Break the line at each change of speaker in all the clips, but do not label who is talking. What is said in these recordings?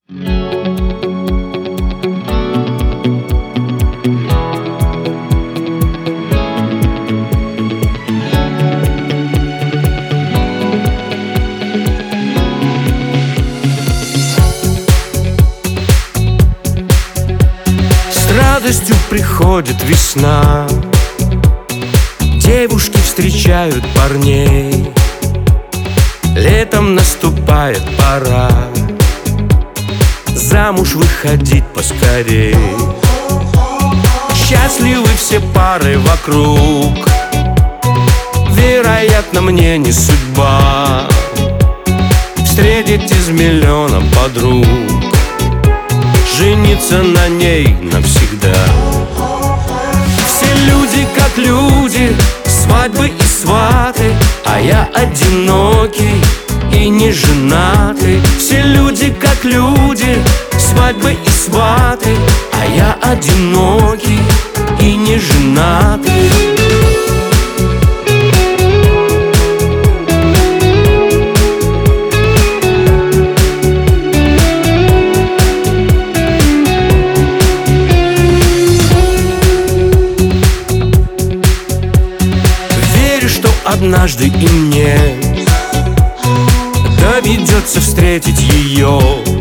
С радостью приходит весна, девушки встречают парней. Летом наступает пора замуж выходить поскорей. Счастливы все пары вокруг, вероятно, мне не судьба встретить из миллиона подруг, жениться на ней навсегда. Все люди как люди, свадьбы и сваты, а я одинокий и не женатый. Все люди как люди, свадьбы и сваты, а я одинокий и не женатый. Однажды и мне доведется встретить ее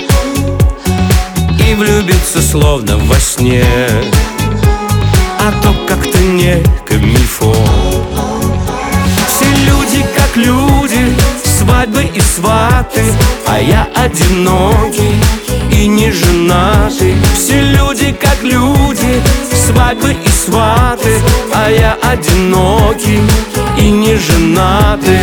и влюбиться словно во сне, а то как-то не камильфо. Все люди как люди, свадьбы и сваты, а я одинокий и не женатый. Все люди как люди, свадьбы и сваты, а я одинокий и не женатый.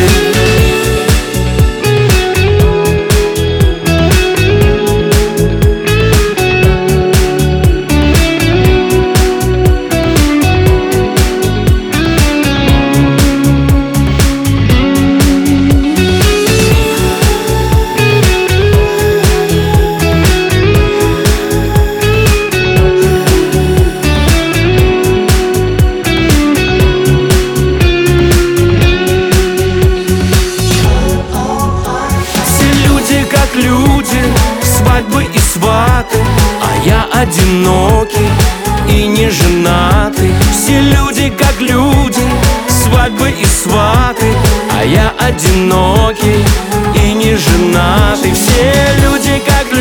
Люди, свадьбы и сваты, а я одинокий и не женатый. Все люди как люди, свадьбы и сваты, а я одинокий и не женатый. Все люди как люди.